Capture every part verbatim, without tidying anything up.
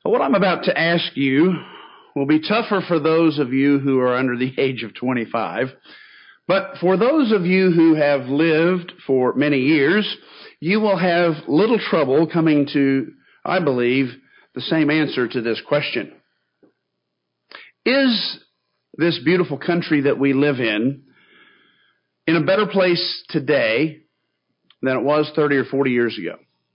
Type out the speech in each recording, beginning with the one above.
What I'm about to ask you will be tougher for those of you who are under the age of twenty-five. But for those of you who have lived for many years, you will have little trouble coming to, I believe, the same answer to this question. Is this beautiful country that we live in in a better place today than it was thirty or forty years ago?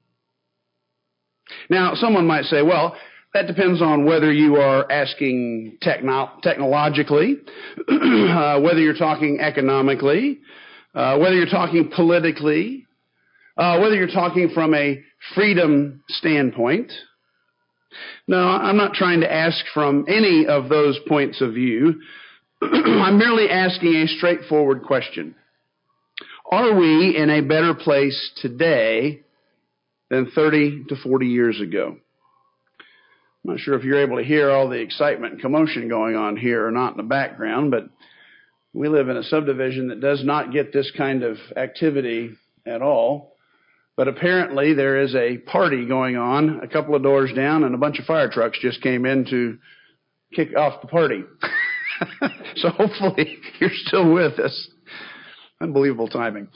Now, someone might say, well, that depends on whether you are asking techno- technologically, uh, whether you're talking economically, uh, whether you're talking politically, uh, whether you're talking from a freedom standpoint. No, I'm not trying to ask from any of those points of view. I'm merely asking a straightforward question. Are we in a better place today than thirty to forty years ago? I'm not sure if you're able to hear all the excitement and commotion going on here or not in the background, but we live in a subdivision that does not get this kind of activity at all. But apparently there is a party going on a couple of doors down, and a bunch of fire trucks just came in to kick off the party. So hopefully you're still with us. Unbelievable timing.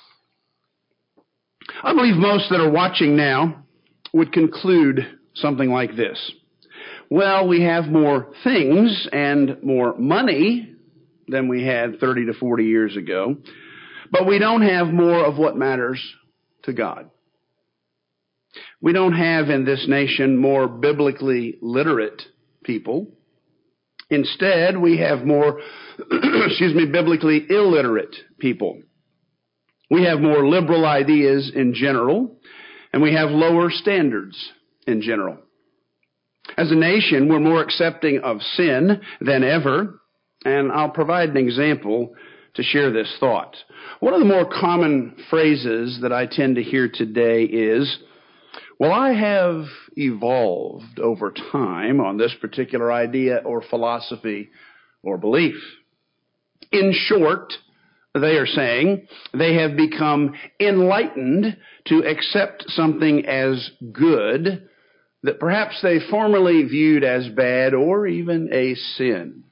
I believe most that are watching now would conclude something like this. Well, we have more things and more money than we had thirty to forty years ago, but we don't have more of what matters to God. We don't have in this nation more biblically literate people. Instead, we have more, excuse me, biblically illiterate people. We have more liberal ideas in general, and we have lower standards in general. As a nation, we're more accepting of sin than ever, and I'll provide an example to share this thought. One of the more common phrases that I tend to hear today is, well, I have evolved over time on this particular idea or philosophy or belief. In short, they are saying they have become enlightened to accept something as good that perhaps they formerly viewed as bad or even a sin.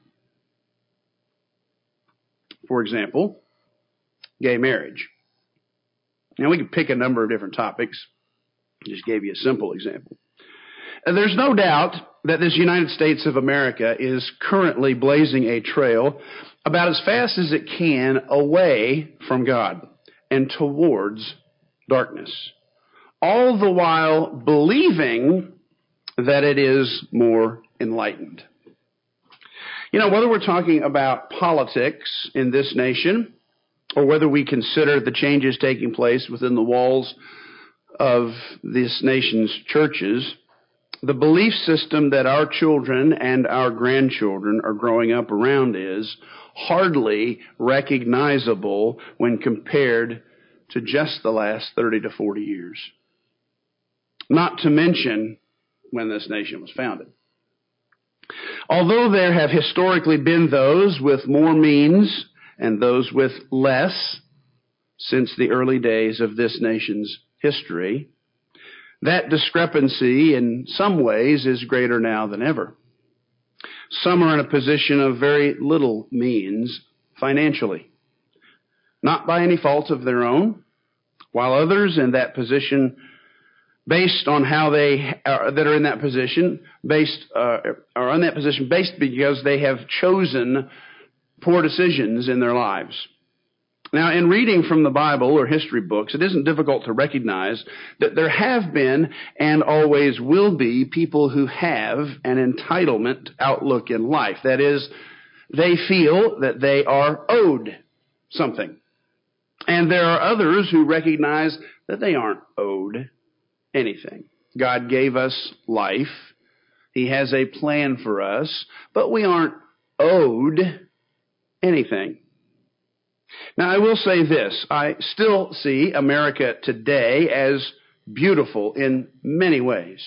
For example, gay marriage. Now, we could pick a number of different topics. I just gave you a simple example. And there's no doubt that this United States of America is currently blazing a trail about as fast as it can away from God and towards darkness, all the while believing that it is more enlightened. You know, whether we're talking about politics in this nation, or whether we consider the changes taking place within the walls of this nation's churches, the belief system that our children and our grandchildren are growing up around is hardly recognizable when compared to just the last thirty to forty years. Not to mention when this nation was founded. Although there have historically been those with more means and those with less since the early days of this nation's history, that discrepancy in some ways is greater now than ever. Some are in a position of very little means financially, not by any fault of their own, while others in that position, based on how they are, that are in that position, based uh, are in that position based because they have chosen poor decisions in their lives. Now, in reading from the Bible or history books, it isn't difficult to recognize that there have been and always will be people who have an entitlement outlook in life. That is, they feel that they are owed something. And there are others who recognize that they aren't owed anything. God gave us life. He has a plan for us, but we aren't owed anything. Now, I will say this. I still see America today as beautiful in many ways.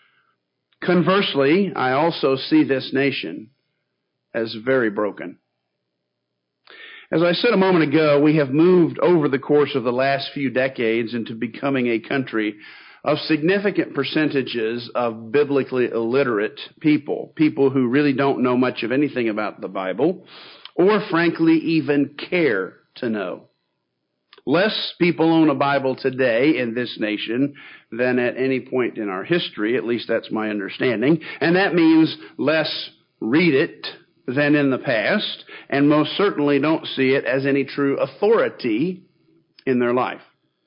Conversely, I also see this nation as very broken. As I said a moment ago, we have moved over the course of the last few decades into becoming a country of significant percentages of biblically illiterate people, people who really don't know much of anything about the Bible, or frankly even care to know. Less people own a Bible today in this nation than at any point in our history, at least that's my understanding, and that means less read it than in the past, and most certainly don't see it as any true authority in their life.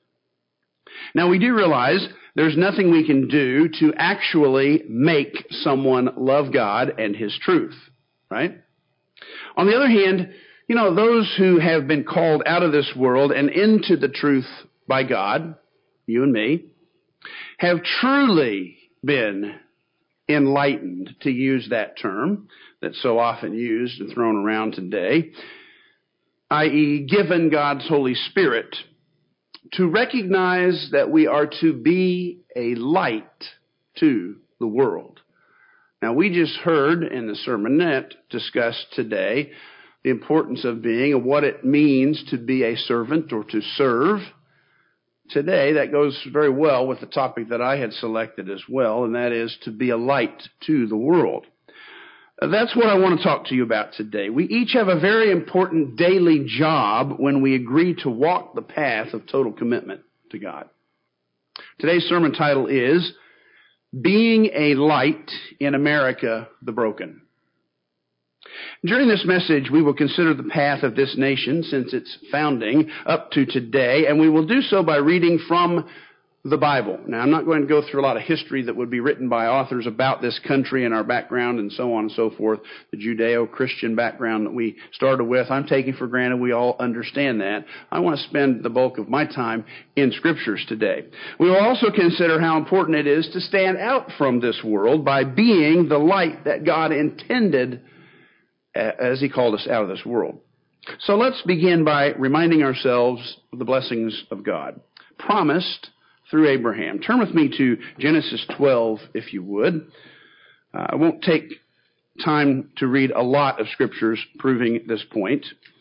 Now, we do realize there's nothing we can do to actually make someone love God and His truth, right? On the other hand, you know, those who have been called out of this world and into the truth by God, you and me, have truly been enlightened, to use that term that's so often used and thrown around today, that is given God's Holy Spirit to recognize that we are to be a light to the world. Now, we just heard in the sermonette discussed today the importance of being and what it means to be a servant or to serve. Today, that goes very well with the topic that I had selected as well, and that is to be a light to the world. That's what I want to talk to you about today. We each have a very important daily job when we agree to walk the path of total commitment to God. Today's sermon title is Being a Light in America the Broken. During this message, we will consider the path of this nation since its founding up to today, and we will do so by reading from the Bible. Now, I'm not going to go through a lot of history that would be written by authors about this country and our background and so on and so forth, the Judeo-Christian background that we started with. I'm taking for granted we all understand that. I want to spend the bulk of my time in Scriptures today. We will also consider how important it is to stand out from this world by being the light that God intended as He called us out of this world. So let's begin by reminding ourselves of the blessings of God, promised through Abraham. Turn with me to Genesis twelve, if you would. Uh, I won't take time to read a lot of scriptures proving this point,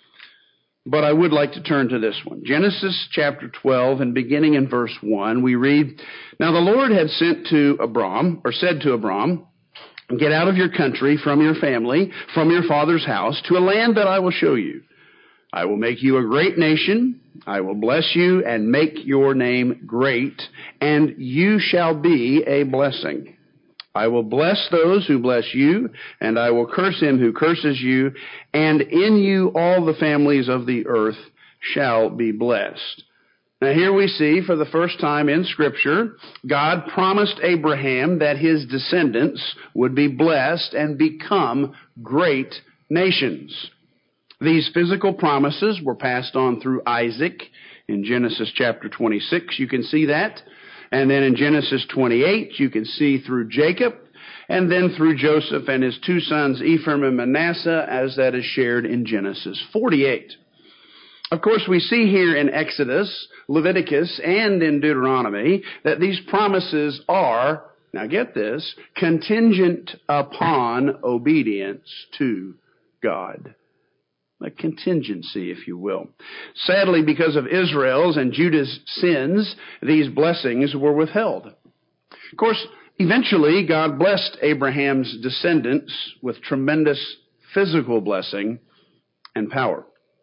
but I would like to turn to this one. Genesis chapter twelve, and beginning in verse one, we read, Now the Lord had sent to Abram, or said to Abram, Get out of your country, from your family, from your father's house, to a land that I will show you. I will make you a great nation. I will bless you and make your name great, and you shall be a blessing. I will bless those who bless you, and I will curse him who curses you, and in you all the families of the earth shall be blessed. Now here we see for the first time in Scripture, God promised Abraham that his descendants would be blessed and become great nations. These physical promises were passed on through Isaac in Genesis chapter twenty-six. You can see that. And then in Genesis twenty-eight, you can see through Jacob, and then through Joseph and his two sons, Ephraim and Manasseh, as that is shared in Genesis forty-eight. Of course, we see here in Exodus, Leviticus, and in Deuteronomy that these promises are, now get this, contingent upon obedience to God. A contingency, if you will. Sadly, because of Israel's and Judah's sins, these blessings were withheld. Of course, eventually, God blessed Abraham's descendants with tremendous physical blessing and power.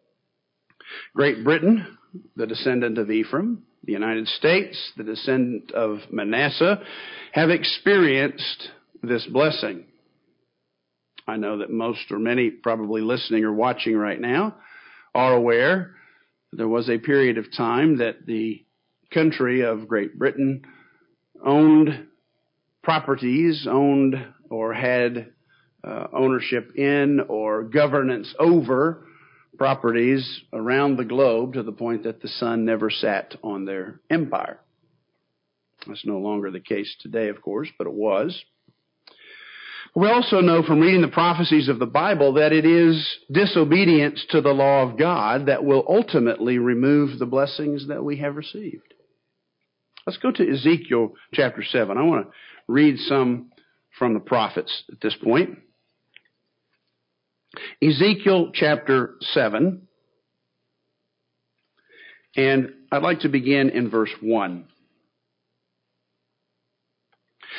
Great Britain, the descendant of Ephraim, the United States, the descendant of Manasseh, have experienced this blessing. I know that most or many probably listening or watching right now are aware there was a period of time that the country of Great Britain owned properties, owned or had uh, ownership in or governance over properties around the globe to the point that the sun never sat on their empire. That's no longer the case today, of course, but it was. We also know from reading the prophecies of the Bible that it is disobedience to the law of God that will ultimately remove the blessings that we have received. Let's go to Ezekiel chapter seven. I want to read some from the prophets at this point. Ezekiel chapter seven, and I'd like to begin in verse one.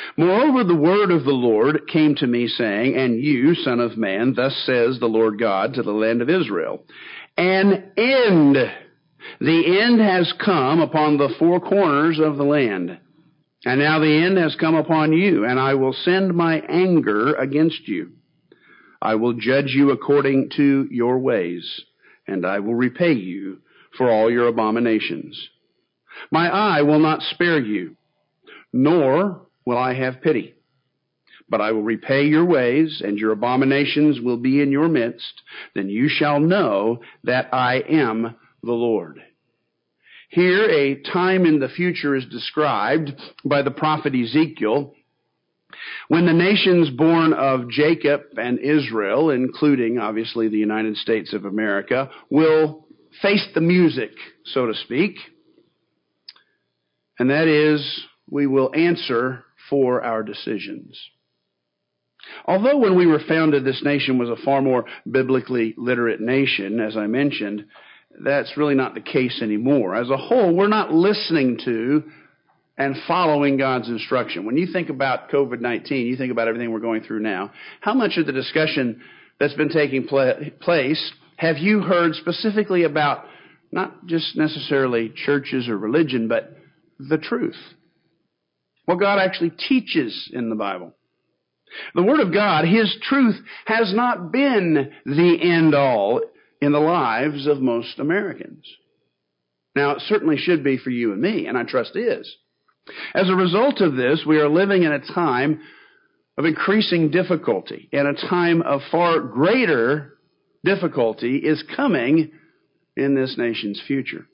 Moreover, the word of the Lord came to me, saying, And you, son of man, thus says the Lord God to the land of Israel, An end, the end has come upon the four corners of the land. And now the end has come upon you, and I will send my anger against you. I will judge you according to your ways, and I will repay you for all your abominations. My eye will not spare you, nor will I have pity. But I will repay your ways, and your abominations will be in your midst. Then you shall know that I am the Lord. Here, a time in the future is described by the prophet Ezekiel, when the nations born of Jacob and Israel, including, obviously, the United States of America, will face the music, so to speak. And that is, we will answer for our decisions. Although when we were founded, this nation was a far more biblically literate nation, as I mentioned, that's really not the case anymore. As a whole, we're not listening to and following God's instruction. When you think about covid nineteen, you think about everything we're going through now, how much of the discussion that's been taking pl- place have you heard specifically about not just necessarily churches or religion, but the truth? What God actually teaches in the Bible. The Word of God, His truth, has not been the end-all in the lives of most Americans. Now, it certainly should be for you and me, and I trust is. As a result of this, we are living in a time of increasing difficulty, and a time of far greater difficulty is coming in this nation's future.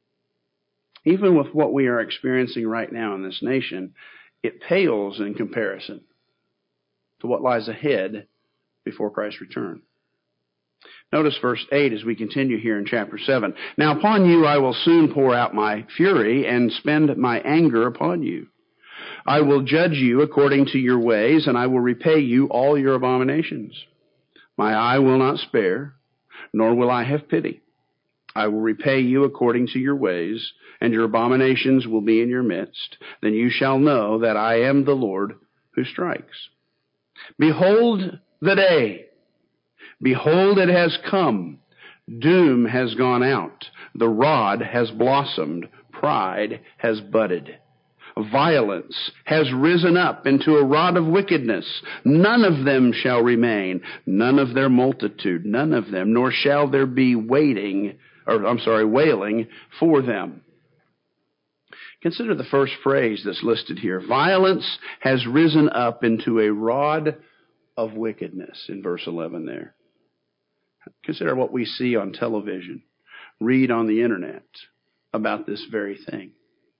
Even with what we are experiencing right now in this nation, it pales in comparison to what lies ahead before Christ's return. Notice verse eight as we continue here in chapter seven. Now upon you I will soon pour out my fury and spend my anger upon you. I will judge you according to your ways, and I will repay you all your abominations. My eye will not spare, nor will I have pity. I will repay you according to your ways, and your abominations will be in your midst. Then you shall know that I am the Lord who strikes. Behold the day. Behold, it has come. Doom has gone out. The rod has blossomed. Pride has budded. Violence has risen up into a rod of wickedness. None of them shall remain. None of their multitude. None of them. Nor shall there be waiting, or I'm sorry, wailing for them. Consider the first phrase that's listed here. Violence has risen up into a rod of wickedness in verse eleven there. Consider what we see on television, read on the internet about this very thing.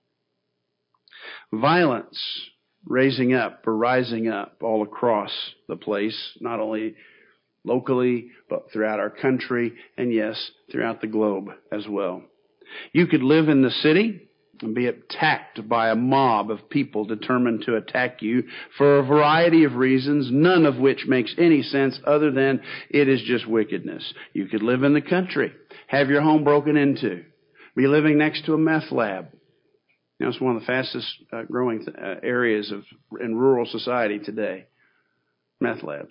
Violence raising up or rising up all across the place, not only locally, but throughout our country, and yes, throughout the globe as well. You could live in the city and be attacked by a mob of people determined to attack you for a variety of reasons, none of which makes any sense other than it is just wickedness. You could live in the country, have your home broken into, be living next to a meth lab. You know, it's one of the fastest uh, growing th- uh, areas of in rural society today, meth labs.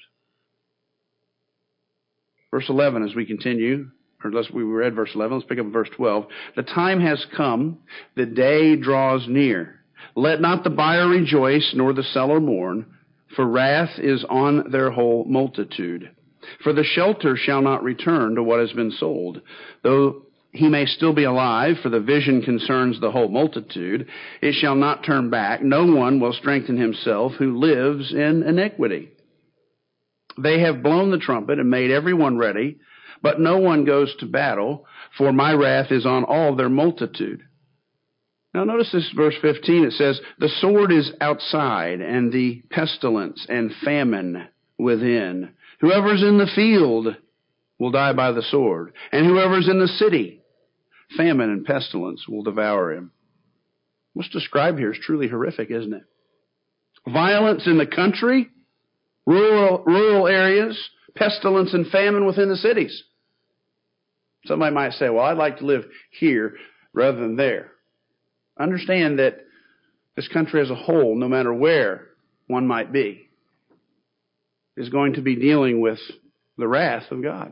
Verse eleven, as we continue, or let's, we read verse eleven, let's pick up verse twelve. The time has come, the day draws near. Let not the buyer rejoice, nor the seller mourn, for wrath is on their whole multitude. For the shelter shall not return to what has been sold, though he may still be alive, for the vision concerns the whole multitude. It shall not turn back. No one will strengthen himself who lives in iniquity. They have blown the trumpet and made everyone ready, but no one goes to battle, for my wrath is on all their multitude. Now notice this verse fifteen, it says, the sword is outside, and the pestilence and famine within. Whoever's in the field will die by the sword, and whoever's in the city, famine and pestilence will devour him. What's described here is truly horrific, isn't it? Violence in the country, rural, rural areas, pestilence and famine within the cities. Somebody might say, well, I'd like to live here rather than there. Understand that this country as a whole, no matter where one might be, is going to be dealing with the wrath of God.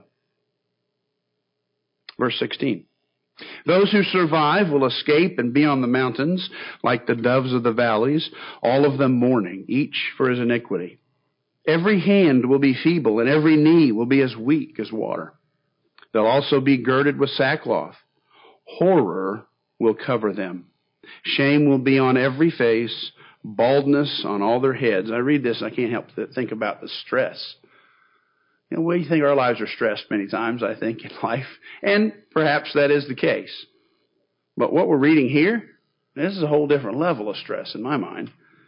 Verse sixteen. Those who survive will escape and be on the mountains like the doves of the valleys, all of them mourning, each for his iniquity. Every hand will be feeble, and every knee will be as weak as water. They'll also be girded with sackcloth. Horror will cover them. Shame will be on every face, baldness on all their heads. I read this, I can't help but think about the stress. You know, we think our lives are stressed many times, I think, in life. And perhaps that is the case. But what we're reading here, this is a whole different level of stress in my mind.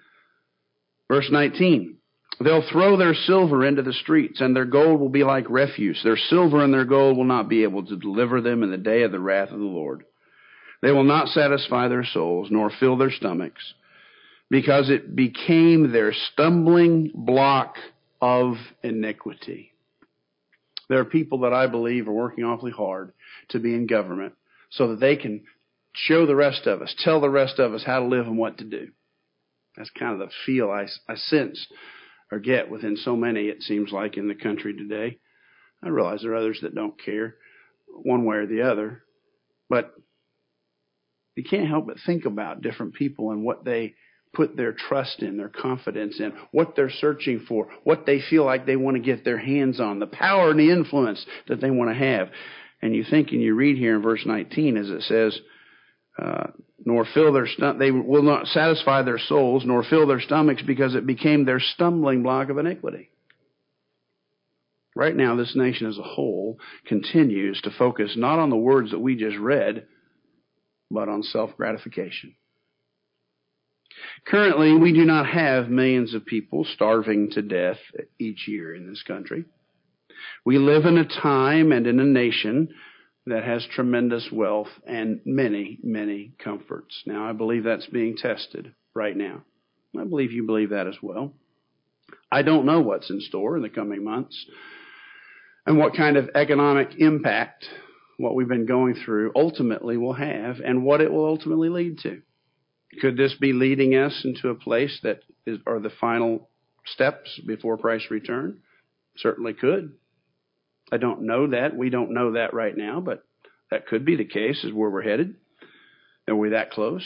Verse nineteen. They'll throw their silver into the streets, and their gold will be like refuse. Their silver and their gold will not be able to deliver them in the day of the wrath of the Lord. They will not satisfy their souls, nor fill their stomachs, because it became their stumbling block of iniquity. There are people that I believe are working awfully hard to be in government so that they can show the rest of us, tell the rest of us how to live and what to do. That's kind of the feel I, I sense or get within so many, it seems like, in the country today. I realize there are others that don't care one way or the other, but you can't help but think about different people and what they put their trust in, their confidence in, what they're searching for, what they feel like they want to get their hands on, the power and the influence that they want to have. And you think and you read here in verse nineteen, as it says, uh, nor fill their stom- they will not satisfy their souls, nor fill their stomachs, because it became their stumbling block of iniquity. Right now, this nation as a whole continues to focus not on the words that we just read, but on self-gratification. Currently, we do not have millions of people starving to death each year in this country. We live in a time and in a nation that has tremendous wealth and many, many comforts. Now, I believe that's being tested right now. I believe you believe that as well. I don't know what's in store in the coming months and what kind of economic impact what we've been going through ultimately will have and what it will ultimately lead to. Could this be leading us into a place that is, are the final steps before Christ's return? Certainly could. I don't know that. We don't know that right now, but that could be the case, is where we're headed. Are we that close?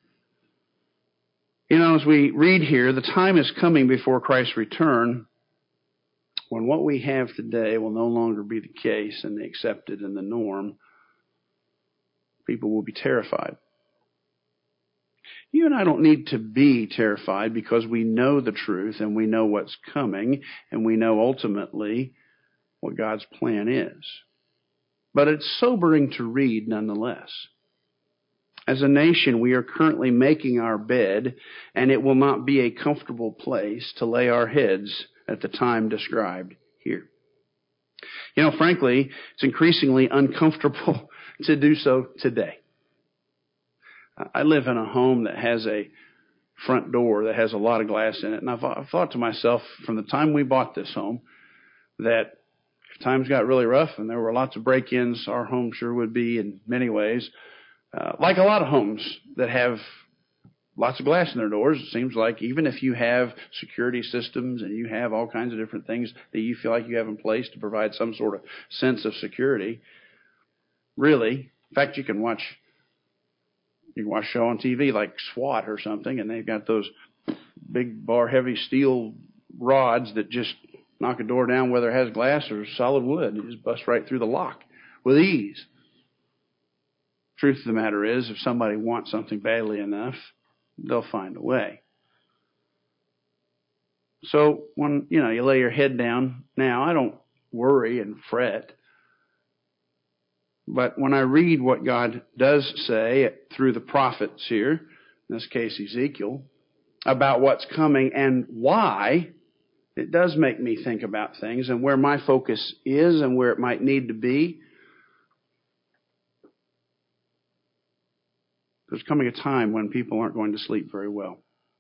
You know, as we read here, the time is coming before Christ's return when what we have today will no longer be the case and the accepted and the norm. People will be terrified. You and I don't need to be terrified because we know the truth and we know what's coming and we know ultimately what God's plan is. But it's sobering to read nonetheless. As a nation, we are currently making our bed, and it will not be a comfortable place to lay our heads at the time described here. You know, frankly, it's increasingly uncomfortable to do so today. I live in a home that has a front door that has a lot of glass in it, and I've, I've thought to myself from the time we bought this home that if times got really rough and there were lots of break-ins, our home sure would be in many ways uh, like a lot of homes that have lots of glass in their doors. It seems like even if you have security systems and you have all kinds of different things that you feel like you have in place to provide some sort of sense of security, really, in fact, you can watch you can watch a show on T V like SWAT or something, and they've got those big bar heavy steel rods that just knock a door down whether it has glass or solid wood. You just bust right through the lock with ease. Truth of the matter is, if somebody wants something badly enough, they'll find a way. So when, you know, you lay your head down now, I don't worry and fret. But when I read what God does say through the prophets here, in this case Ezekiel, about what's coming and why, it does make me think about things and where my focus is and where it might need to be. There's coming a time when people aren't going to sleep very well.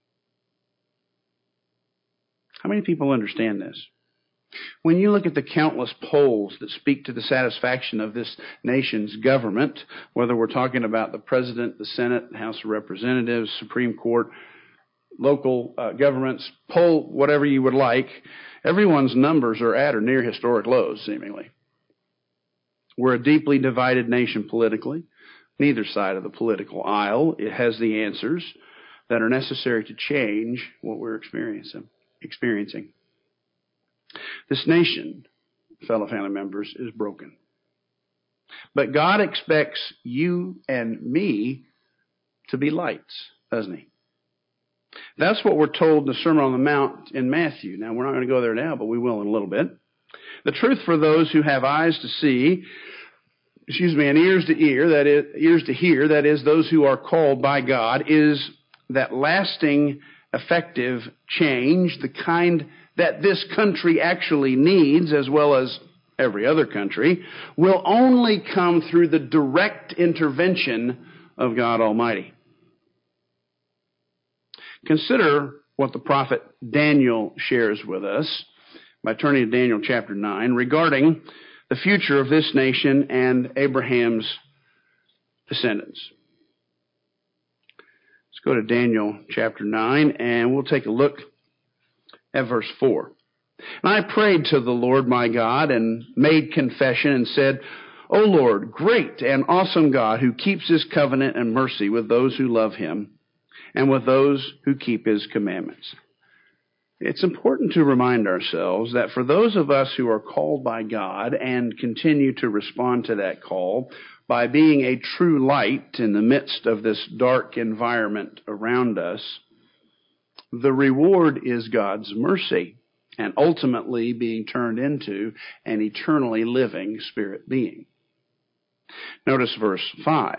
How many people understand this? When you look at the countless polls that speak to the satisfaction of this nation's government, whether we're talking about the President, the Senate, the House of Representatives, Supreme Court, local uh, governments, poll whatever you would like, everyone's numbers are at or near historic lows, seemingly. We're a deeply divided nation politically. Neither side of the political aisle it has the answers that are necessary to change what we're experiencing. experiencing. This nation, fellow family members, is broken. But God expects you and me to be lights, doesn't he? That's what we're told in the Sermon on the Mount in Matthew. Now, we're not going to go there now, but we will in a little bit. The truth for those who have eyes to see, excuse me, and ears to ear, that is, ears to hear, that is, those who are called by God, is that lasting, effective change, the kind that this country actually needs, as well as every other country, will only come through the direct intervention of God Almighty. Consider what the prophet Daniel shares with us by turning to Daniel chapter nine regarding the future of this nation and Abraham's descendants. Let's go to Daniel chapter nine and we'll take a look at verse four. And I prayed to the Lord my God and made confession and said, O Lord, great and awesome God, who keeps his covenant and mercy with those who love him and with those who keep his commandments. It's important to remind ourselves that for those of us who are called by God and continue to respond to that call by being a true light in the midst of this dark environment around us, the reward is God's mercy and ultimately being turned into an eternally living spirit being. Notice verse five.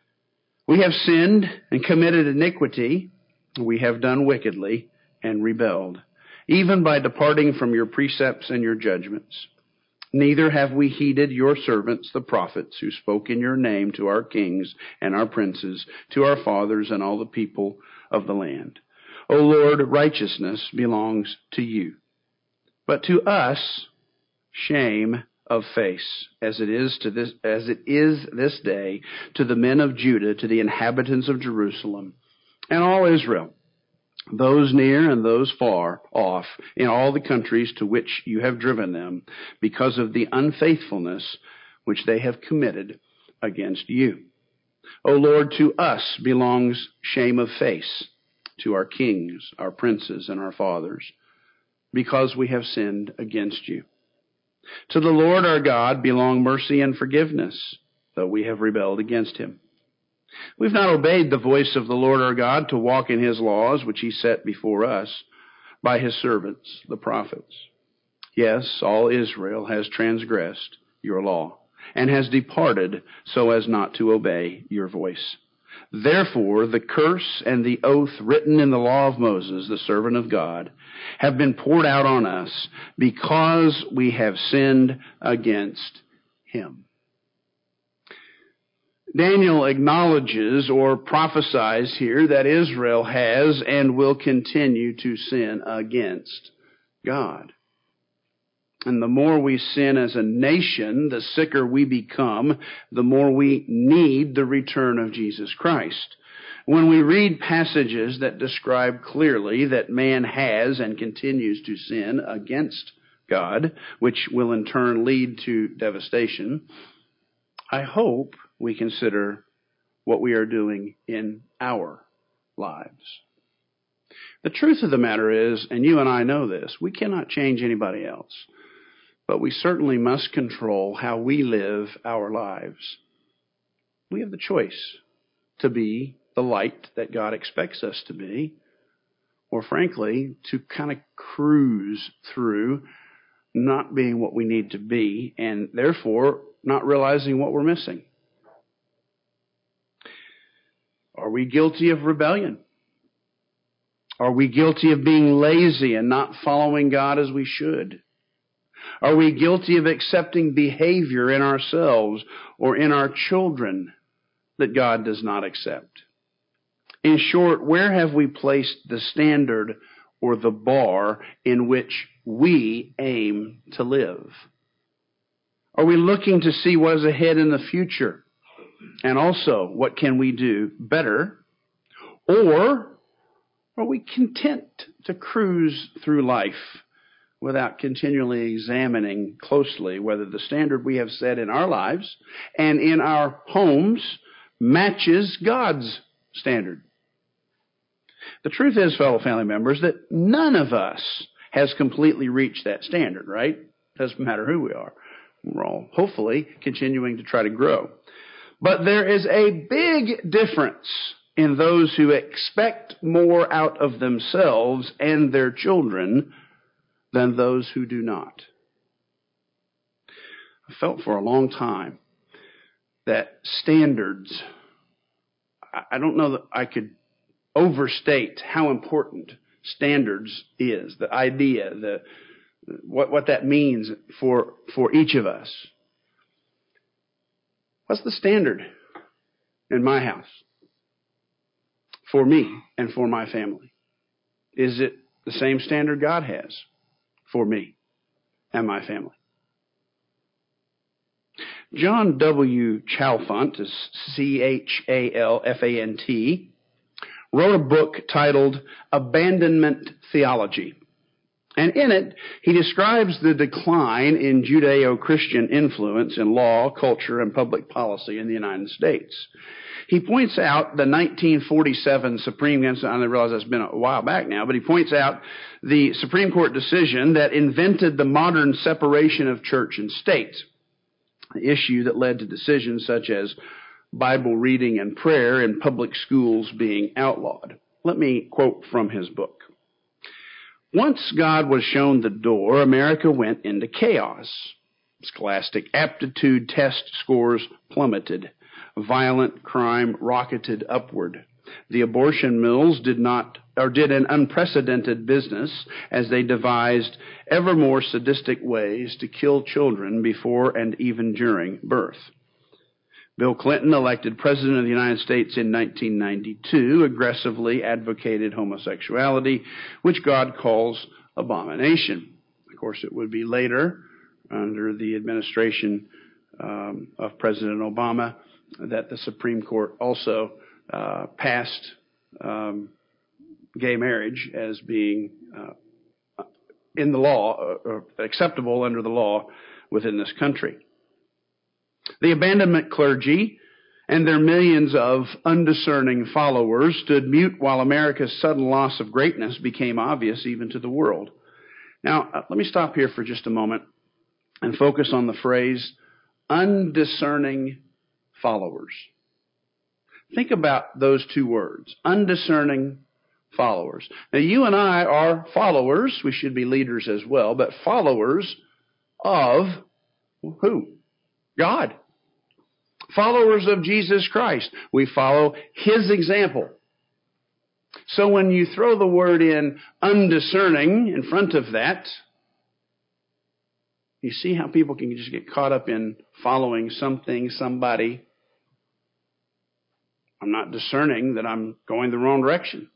We have sinned and committed iniquity. We have done wickedly and rebelled, even by departing from your precepts and your judgments. Neither have we heeded your servants, the prophets, who spoke in your name to our kings and our princes, to our fathers and all the people of the land. O Lord, righteousness belongs to you. But to us, shame of face, as it is to this, as it is this day, to the men of Judah, to the inhabitants of Jerusalem, and all Israel, those near and those far off, in all the countries to which you have driven them, because of the unfaithfulness which they have committed against you. O Lord, to us belongs shame of face, to our kings, our princes, and our fathers, because we have sinned against you. To the Lord our God belong mercy and forgiveness, though we have rebelled against him. We've not obeyed the voice of the Lord our God to walk in his laws, which he set before us by his servants, the prophets. Yes, all Israel has transgressed your law and has departed so as not to obey your voice. Therefore, the curse and the oath written in the law of Moses, the servant of God, have been poured out on us because we have sinned against him. Daniel acknowledges or prophesies here that Israel has and will continue to sin against God. And the more we sin as a nation, the sicker we become, the more we need the return of Jesus Christ. When we read passages that describe clearly that man has and continues to sin against God, which will in turn lead to devastation, I hope we consider what we are doing in our lives. The truth of the matter is, and you and I know this, we cannot change anybody else. But we certainly must control how we live our lives. We have the choice to be the light that God expects us to be, or frankly, to kind of cruise through not being what we need to be, and therefore not realizing what we're missing. Are we guilty of rebellion? Are we guilty of being lazy and not following God as we should? Are we guilty of accepting behavior in ourselves or in our children that God does not accept? In short, where have we placed the standard or the bar in which we aim to live? Are we looking to see what is ahead in the future? And also, what can we do better? Or Or are we content to cruise through life without continually examining closely whether the standard we have set in our lives and in our homes matches God's standard? The truth is, fellow family members, that none of us has completely reached that standard, right? Doesn't matter who we are. We're all hopefully continuing to try to grow. But there is a big difference in those who expect more out of themselves and their children than those who do not. I felt for a long time that standards, I don't know that I could overstate how important standards is, the idea, the what, what that means for, for each of us. What's the standard in my house for me and for my family? Is it the same standard God has for me and my family? John W. Chalfant, is C H A L F A N T, wrote a book titled Abandonment Theology. And in it, he describes the decline in Judeo-Christian influence in law, culture, and public policy in the United States. He points out the nineteen forty-seven Supreme, I realize that's been a while back now, but he points out the Supreme Court decision that invented the modern separation of church and state, an issue that led to decisions such as Bible reading and prayer in public schools being outlawed. Let me quote from his book. Once God was shown the door, America went into chaos. Scholastic aptitude test scores plummeted. Violent crime rocketed upward. The abortion mills did not, or did an unprecedented business as they devised ever more sadistic ways to kill children before and even during birth. Bill Clinton, elected President of the United States in nineteen ninety-two, aggressively advocated homosexuality, which God calls abomination. Of course, it would be later, under the administration um, of President Obama, that the Supreme Court also uh, passed um, gay marriage as being uh, in the law, or acceptable under the law within this country. The abandonment clergy and their millions of undiscerning followers stood mute while America's sudden loss of greatness became obvious even to the world. Now, uh, let me stop here for just a moment and focus on the phrase undiscerning followers. Think about those two words, undiscerning followers. Now, you and I are followers. We should be leaders as well, but followers of who? God. Followers of Jesus Christ. We follow His example. So when you throw the word in undiscerning in front of that, you see how people can just get caught up in following something, somebody. I'm not discerning that I'm going the wrong direction.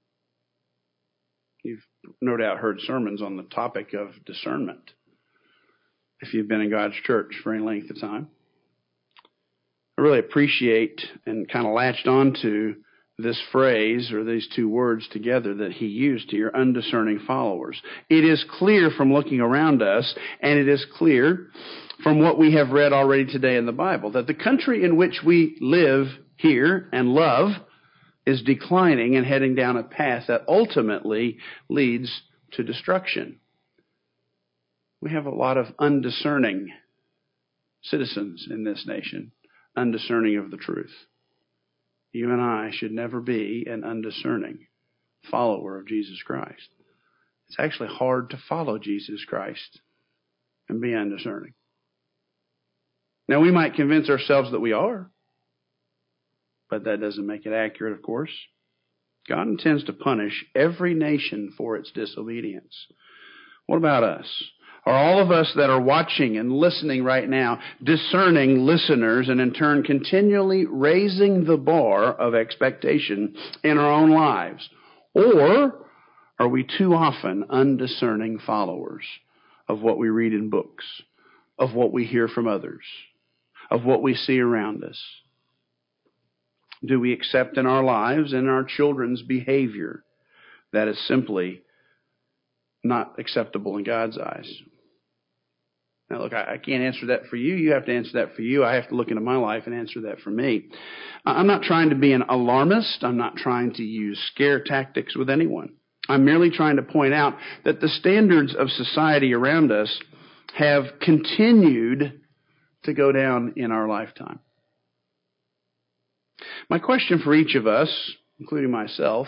You've no doubt heard sermons on the topic of discernment if you've been in God's church for any length of time. I really appreciate and kind of latched onto this phrase or these two words together that he used here, undiscerning followers. It is clear from looking around us, and it is clear from what we have read already today in the Bible, that the country in which we live here and love is declining and heading down a path that ultimately leads to destruction. We have a lot of undiscerning citizens in this nation, undiscerning of the truth. You and I should never be an undiscerning follower of Jesus Christ. It's actually hard to follow Jesus Christ and be undiscerning. Now, we might convince ourselves that we are, but that doesn't make it accurate, of course. God intends to punish every nation for its disobedience. What about us? Are all of us that are watching and listening right now discerning listeners and in turn continually raising the bar of expectation in our own lives? Or are we too often undiscerning followers of what we read in books, of what we hear from others, of what we see around us? Do we accept in our lives and our children's behavior that is simply not acceptable in God's eyes. Now, look, I, I can't answer that for you. You have to answer that for you. I have to look into my life and answer that for me. I'm not trying to be an alarmist. I'm not trying to use scare tactics with anyone. I'm merely trying to point out that the standards of society around us have continued to go down in our lifetime. My question for each of us, including myself,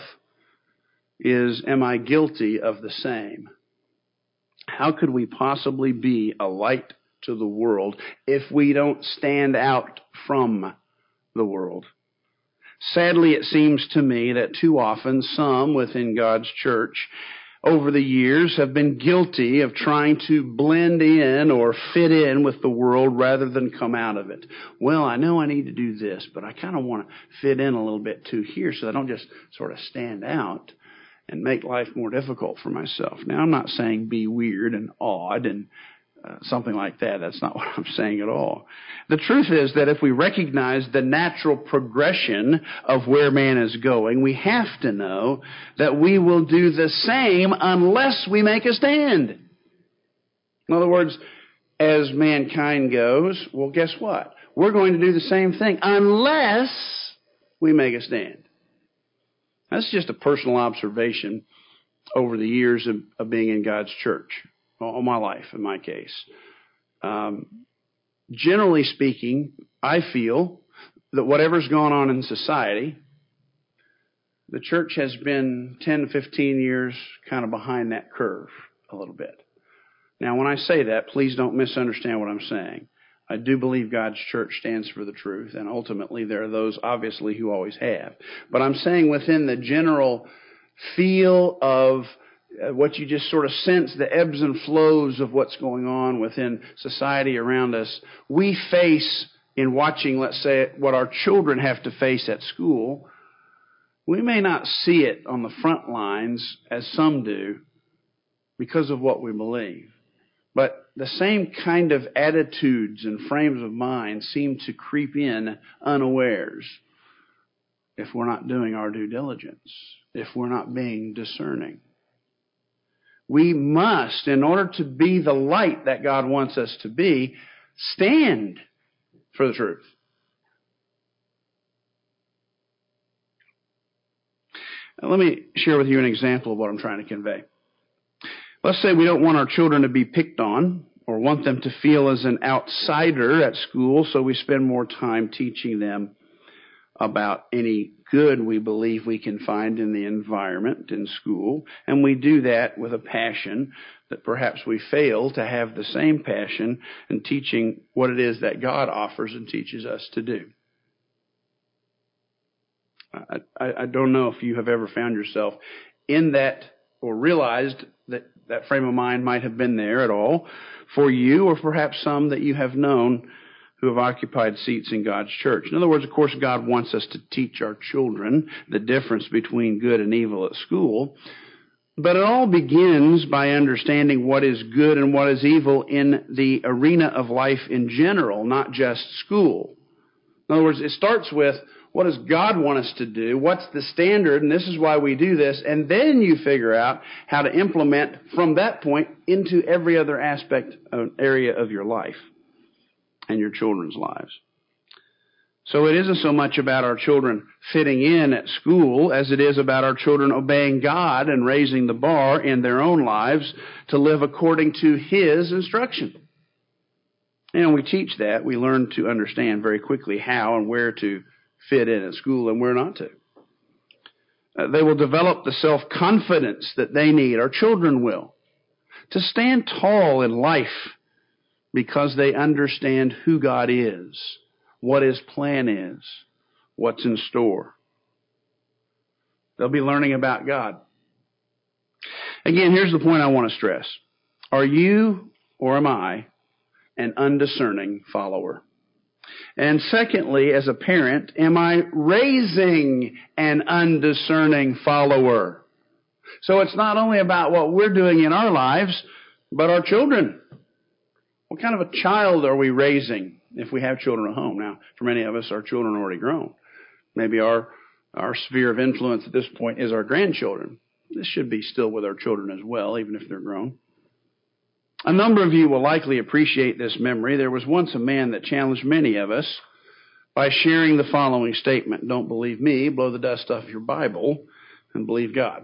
is, am I guilty of the same? How could we possibly be a light to the world if we don't stand out from the world? Sadly, it seems to me that too often some within God's church over the years have been guilty of trying to blend in or fit in with the world rather than come out of it. Well, I know I need to do this, but I kind of want to fit in a little bit too here so I don't just sort of stand out and make life more difficult for myself. Now, I'm not saying be weird and odd and uh, something like that. That's not what I'm saying at all. The truth is that if we recognize the natural progression of where man is going, we have to know that we will do the same unless we make a stand. In other words, as mankind goes, well, guess what? We're going to do the same thing unless we make a stand. That's just a personal observation over the years of, of being in God's church, all my life, in my case. Um, generally speaking, I feel that whatever's gone on in society, the church has been ten to fifteen years kind of behind that curve a little bit. Now, when I say that, please don't misunderstand what I'm saying. I do believe God's church stands for the truth, and ultimately there are those, obviously, who always have. But I'm saying within the general feel of what you just sort of sense, the ebbs and flows of what's going on within society around us, we face in watching, let's say, what our children have to face at school. We may not see it on the front lines as some do because of what we believe. But the same kind of attitudes and frames of mind seem to creep in unawares if we're not doing our due diligence, if we're not being discerning. We must, in order to be the light that God wants us to be, stand for the truth. Now, let me share with you an example of what I'm trying to convey. Let's say we don't want our children to be picked on or want them to feel as an outsider at school, so we spend more time teaching them about any good we believe we can find in the environment in school. And we do that with a passion that perhaps we fail to have the same passion in teaching what it is that God offers and teaches us to do. I, I, I don't know if you have ever found yourself in that or realized that that frame of mind might have been there at all for you, or perhaps some that you have known who have occupied seats in God's church. In other words, of course, God wants us to teach our children the difference between good and evil at school. But it all begins by understanding what is good and what is evil in the arena of life in general, not just school. In other words, it starts with, what does God want us to do? What's the standard? And this is why we do this. And then you figure out how to implement from that point into every other aspect, of, area of your life and your children's lives. So it isn't so much about our children fitting in at school as it is about our children obeying God and raising the bar in their own lives to live according to His instruction. And we teach that. We learn to understand very quickly how and where to fit in at school and where not to. Uh, they will develop the self-confidence that they need, our children will, to stand tall in life because they understand who God is, what His plan is, what's in store. They'll be learning about God. Again, here's the point I want to stress. Are you, or am I, an undiscerning follower? And secondly, as a parent, am I raising an undiscerning follower? So it's not only about what we're doing in our lives, but our children. What kind of a child are we raising if we have children at home? Now, for many of us, our children are already grown. Maybe our, our sphere of influence at this point is our grandchildren. this should be still with our children as well, even if they're grown. A number of you will likely appreciate this memory. There was once a man that challenged many of us by sharing the following statement: don't believe me, blow the dust off your Bible, and believe God.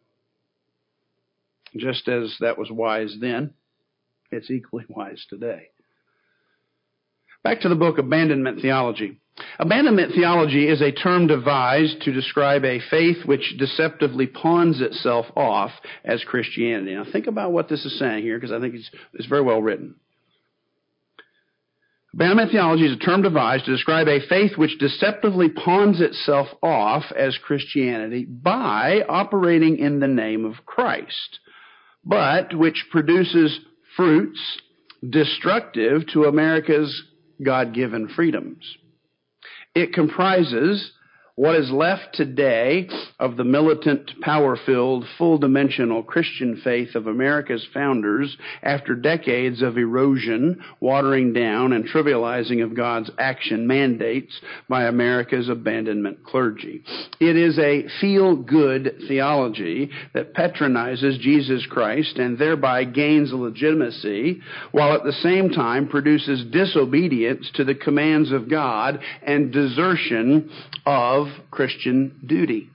Just as that was wise then, it's equally wise today. Back to the book Abandonment Theology. Abandonment theology is a term devised to describe a faith which deceptively pawns itself off as Christianity. Now think about what this is saying here, because I think it's, it's very well written. Abandonment theology is a term devised to describe a faith which deceptively pawns itself off as Christianity by operating in the name of Christ, but which produces fruits destructive to America's God-given freedoms. It comprises what is left today of the militant, power-filled, full-dimensional Christian faith of America's founders after decades of erosion, watering down, and trivializing of God's action mandates by America's abandonment clergy. It is a feel-good theology that patronizes Jesus Christ and thereby gains legitimacy, while at the same time produces disobedience to the commands of God and desertion of Christian duty.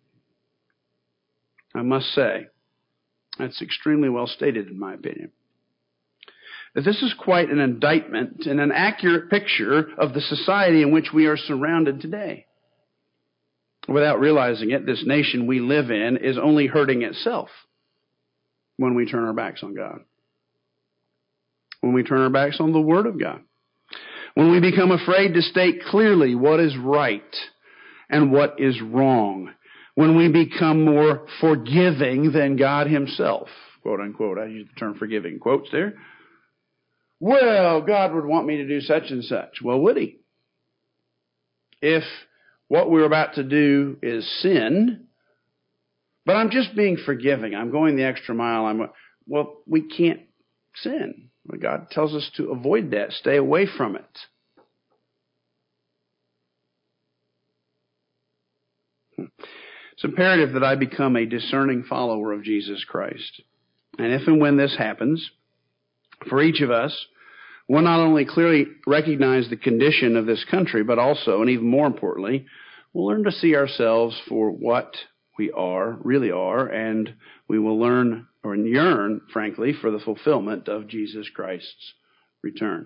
I must say, that's extremely well stated in my opinion. That this is quite an indictment and an accurate picture of the society in which we are surrounded today. Without realizing it, this nation we live in is only hurting itself when we turn our backs on God. When we turn our backs on the Word of God. When we become afraid to state clearly what is right and what is wrong. When we become more forgiving than God Himself, quote unquote. I use the term forgiving quotes there. Well, God would want me to do such and such. Well, would He? If what we're about to do is sin, but I'm just being forgiving, I'm going the extra mile, I'm well, we can't sin. God tells us to avoid that, stay away from it. It's imperative that I become a discerning follower of Jesus Christ. And if and when this happens, for each of us, we'll not only clearly recognize the condition of this country, but also, and even more importantly, we'll learn to see ourselves for what we are, really are, and we will learn or yearn, frankly, for the fulfillment of Jesus Christ's return.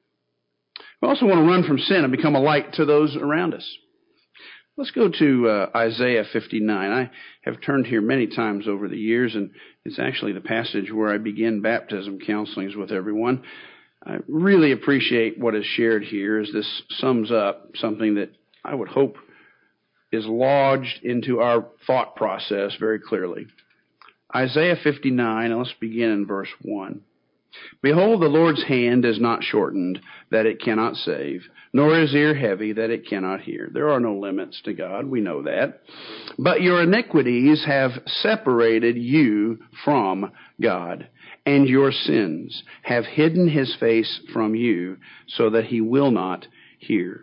We also want to run from sin and become a light to those around us. Let's go to uh, Isaiah fifty-nine. I have turned here many times over the years, and it's actually the passage where I begin baptism counselings with everyone. I really appreciate what is shared here, as this sums up something that I would hope is lodged into our thought process very clearly. Isaiah fifty-nine, and let's begin in verse one. Behold, the Lord's hand is not shortened, that it cannot save, nor his ear heavy, that it cannot hear. There are no limits to God, we know that. But your iniquities have separated you from God, and your sins have hidden his face from you, so that he will not hear.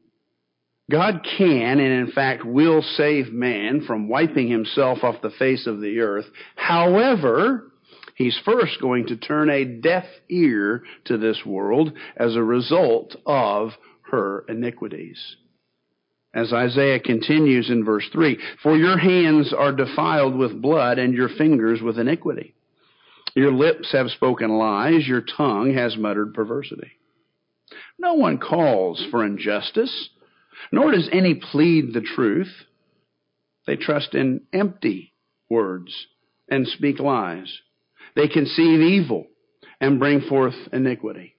God can, and in fact will, save man from wiping himself off the face of the earth. However, He's first going to turn a deaf ear to this world as a result of her iniquities. As Isaiah continues in verse three, for your hands are defiled with blood and your fingers with iniquity. Your lips have spoken lies, your tongue has muttered perversity. No one calls for injustice, nor does any plead the truth. They trust in empty words and speak lies. They conceive evil and bring forth iniquity.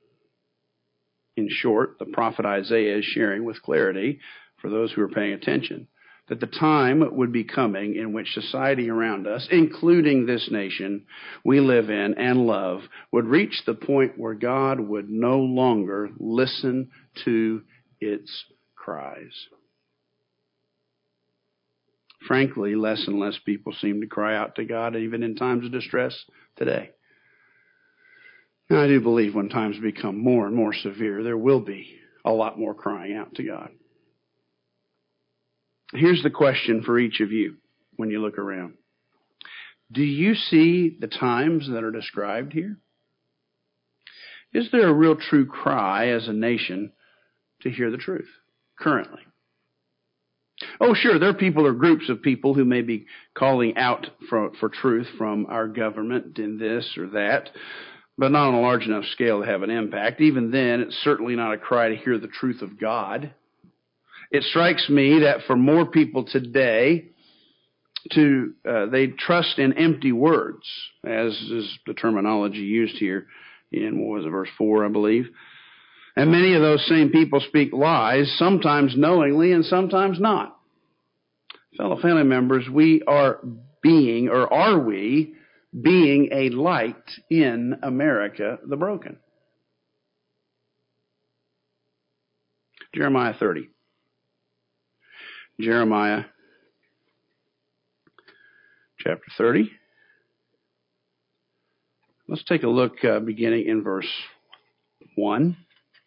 In short, the prophet Isaiah is sharing with clarity, for those who are paying attention, that the time would be coming in which society around us, including this nation we live in and love, would reach the point where God would no longer listen to its cries. Frankly, less and less people seem to cry out to God, even in times of distress today. Now, I do believe when times become more and more severe, there will be a lot more crying out to God. Here's the question for each of you when you look around. Do you see the times that are described here? Is there a real true cry as a nation to hear the truth currently? Oh, sure, there are people or groups of people who may be calling out for, for truth from our government in this or that, but not on a large enough scale to have an impact. Even then, it's certainly not a cry to hear the truth of God. It strikes me that for more people today, to uh, they trust in empty words, as is the terminology used here in, what was it, verse four, I believe. And many of those same people speak lies, sometimes knowingly and sometimes not. Fellow family members, we are being, or are we, being a light in America the broken. Jeremiah thirty. Jeremiah chapter thirty. Let's take a look uh, beginning in verse one.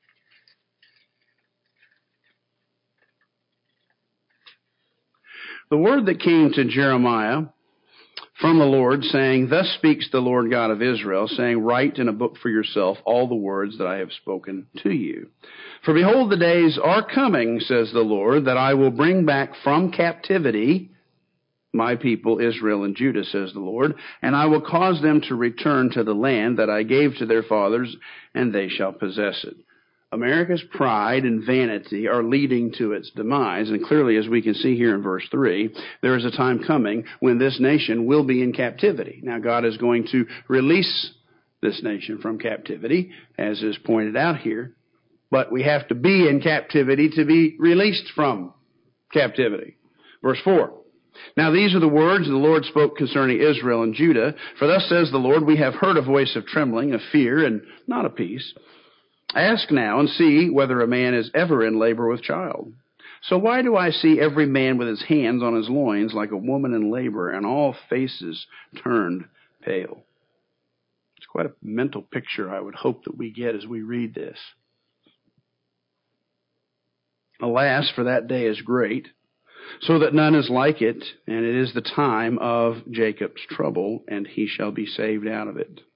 The word that came to Jeremiah from the Lord, saying, Thus speaks the Lord God of Israel, saying, Write in a book for yourself all the words that I have spoken to you. For behold, the days are coming, says the Lord, that I will bring back from captivity my people Israel and Judah, says the Lord, and I will cause them to return to the land that I gave to their fathers, and they shall possess it. America's pride and vanity are leading to its demise, and clearly, as we can see here in verse three, there is a time coming when this nation will be in captivity. Now, God is going to release this nation from captivity, as is pointed out here, but we have to be in captivity to be released from captivity. Verse four. Now these are the words the Lord spoke concerning Israel and Judah. For thus says the Lord, we have heard a voice of trembling, of fear, and not of peace. Ask now and see whether a man is ever in labor with child. So why do I see every man with his hands on his loins like a woman in labor, and all faces turned pale? It's quite a mental picture I would hope that we get as we read this. Alas, for that day is great, so that none is like it, and it is the time of Jacob's trouble, and he shall be saved out of it.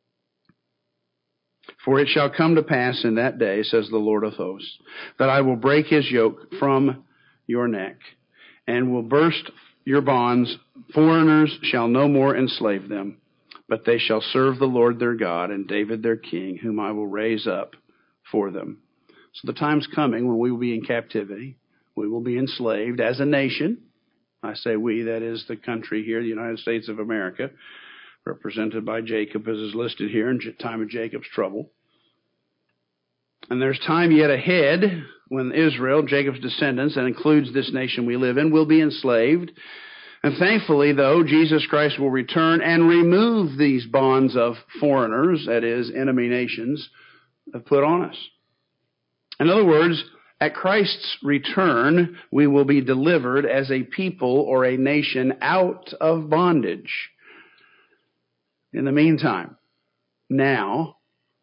For it shall come to pass in that day, says the Lord of hosts, that I will break his yoke from your neck, and will burst your bonds. Foreigners shall no more enslave them, but they shall serve the Lord their God, and David their king, whom I will raise up for them. So the time's coming when we will be in captivity. We will be enslaved as a nation. I say we, that is the country here, the United States of America, represented by Jacob, as is listed here in time of Jacob's trouble. And there's time yet ahead when Israel, Jacob's descendants, and includes this nation we live in, will be enslaved. And thankfully, though, Jesus Christ will return and remove these bonds of foreigners, that is, enemy nations, have put on us. In other words, at Christ's return, we will be delivered as a people or a nation out of bondage. In the meantime, now,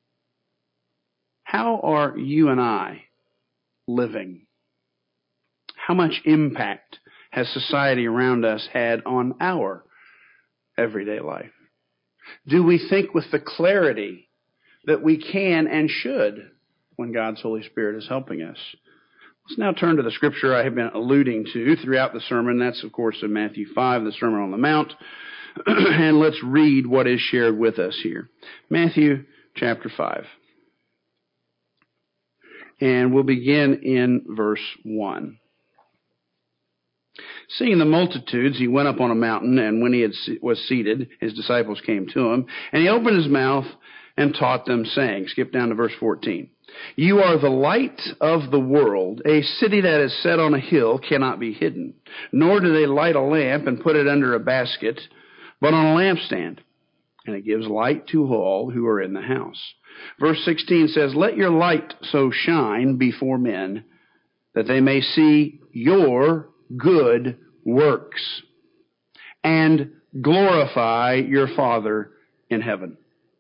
how are you and I living? How much impact has society around us had on our everyday life? Do we think with the clarity that we can and should when God's Holy Spirit is helping us? Let's now turn to the scripture I have been alluding to throughout the sermon. That's, of course, in Matthew five, the Sermon on the Mount. And let's read what is shared with us here. Matthew chapter five. And we'll begin in verse one. Seeing the multitudes, he went up on a mountain, and when he had was seated, his disciples came to him, and he opened his mouth and taught them, saying, skip down to verse fourteen. You are the light of the world. A city that is set on a hill cannot be hidden. Nor do they light a lamp and put it under a basket, but on a lampstand. And it gives light to all who are in the house. Verse sixteen says, Let your light so shine before men, that they may see your good works, and glorify your Father in heaven.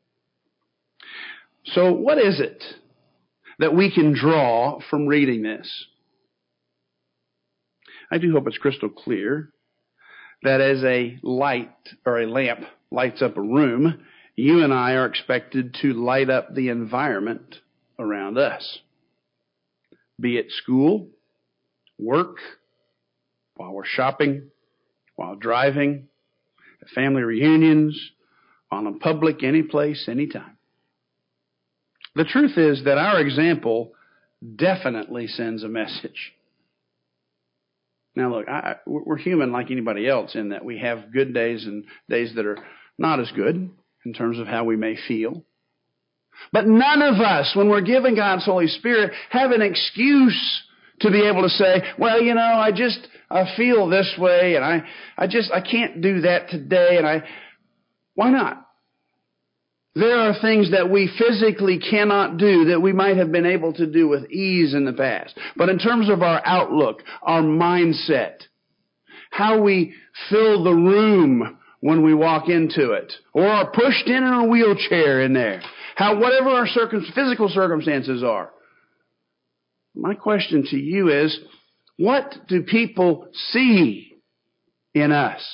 So what is it that we can draw from reading this? I do hope it's crystal clear that as a light or a lamp lights up a room, you and I are expected to light up the environment around us. Be it school, work, while we're shopping, while driving, at family reunions, on a public, any place, anytime. The truth is that our example definitely sends a message. Now look, I, we're human like anybody else in that we have good days and days that are not as good in terms of how we may feel. But none of us, when we're given God's Holy Spirit, have an excuse to be able to say, well, you know, I just, I feel this way and I, I just, I can't do that today and I, why not? There are things that we physically cannot do that we might have been able to do with ease in the past. But in terms of our outlook, our mindset, how we fill the room when we walk into it, or are pushed in in a wheelchair in there, how whatever our circum- physical circumstances are. My question to you is, what do people see in us?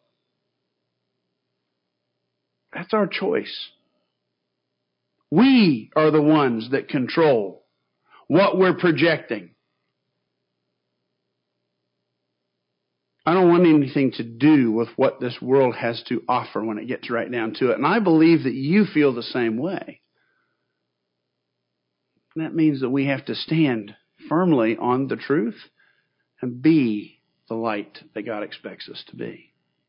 That's our choice. We are the ones that control what we're projecting. I don't want anything to do with what this world has to offer when it gets right down to it. And I believe that you feel the same way. And that means that we have to stand firmly on the truth and be the light that God expects us to be.